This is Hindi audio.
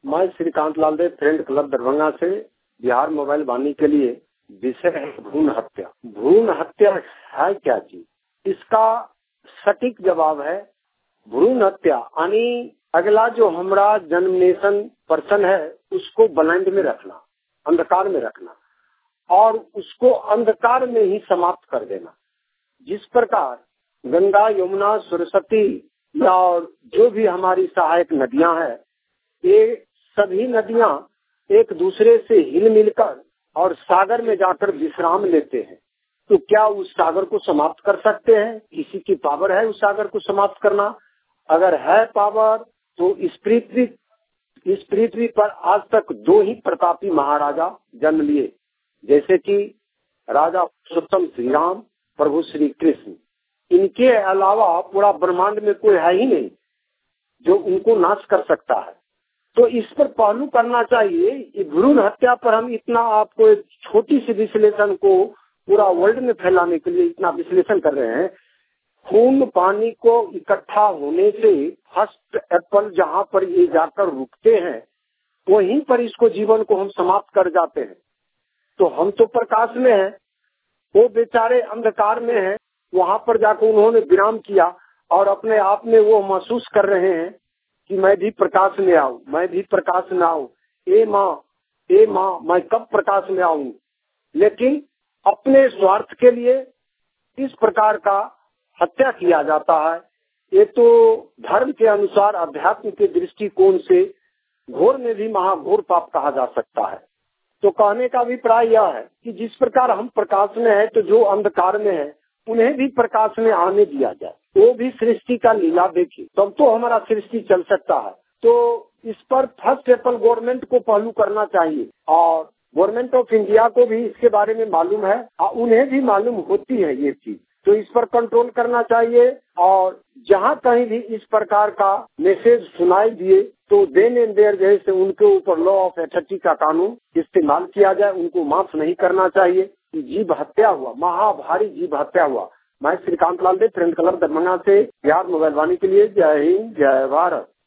मैं श्रीकांत लाल देव, फ्रेंड क्लब दरभंगा से। बिहार मोबाइल वाणी के लिए विषय है भ्रूण हत्या। भ्रूण हत्या है क्या चीज? इसका सटीक जवाब है भ्रूण हत्या यानी अगला जो हमारा जन्मनेशन पर्सन है उसको ब्लाइंड में रखना, अंधकार में रखना और उसको अंधकार में ही समाप्त कर देना। जिस प्रकार गंगा, यमुना, सरस्वती और जो भी हमारी सहायक नदियां हैं, ये सभी नदियां एक दूसरे से हिल मिलकर और सागर में जाकर विश्राम लेते हैं। तो क्या उस सागर को समाप्त कर सकते हैं? किसी की पावर है उस सागर को समाप्त करना? अगर है पावर तो इस पृथ्वी पर आज तक 2 ही प्रतापी महाराजा जन्म लिए, जैसे कि राजा पुरुषोत्तम श्री राम, प्रभु श्री कृष्ण। इनके अलावा पूरा ब्रह्मांड में कोई है ही नहीं जो उनको नाश कर सकता है। तो इस पर पहलू करना चाहिए। भ्रूण हत्या पर हम इतना आपको एक छोटी सी विश्लेषण को पूरा वर्ल्ड में फैलाने के लिए इतना विश्लेषण कर रहे हैं। खून पानी को इकट्ठा होने से फर्स्ट एप्पल जहाँ पर ये जाकर रुकते हैं वहीं पर इसको जीवन को हम समाप्त कर जाते हैं। तो हम तो प्रकाश में हैं, वो बेचारे अंधकार में हैं। वहां पर जाकर उन्होंने विराम किया और अपने आप में वो महसूस कर रहे हैं कि मैं भी प्रकाश में आऊं, मैं भी प्रकाश में आऊं। ए माँ मैं कब प्रकाश में आऊं? लेकिन अपने स्वार्थ के लिए इस प्रकार का हत्या किया जाता है। ये तो धर्म के अनुसार, अध्यात्म के दृष्टिकोण से घोर में भी महाघोर पाप कहा जा सकता है। तो कहने का अभिप्राय यह है कि जिस प्रकार हम प्रकाश में है तो जो अंधकार में है उन्हें भी प्रकाश में आने दिया जाए। वो भी सृष्टि का लीला देखिए, तब तो हमारा सृष्टि चल सकता है। तो इस पर फर्स्ट एप्पल गवर्नमेंट को पहलू करना चाहिए और गवर्नमेंट ऑफ इंडिया को भी इसके बारे में मालूम है और उन्हें भी मालूम होती है ये चीज। तो इस पर कंट्रोल करना चाहिए और जहाँ कहीं भी इस प्रकार का मैसेज सुनाई दिए तो देन एंड देयर जैसे उनके ऊपर लॉ ऑफ एथिक्स का कानून इस्तेमाल किया जाए। उनको माफ नहीं करना चाहिए कि जीव हत्या हुआ, महाभारी जीव हत्या हुआ। मैं श्रीकांत लाल देव, फ्रेंड क्लब दरभंगा से बिहार मोबाइल वाणी के लिए। जय हिंद, जय भारत।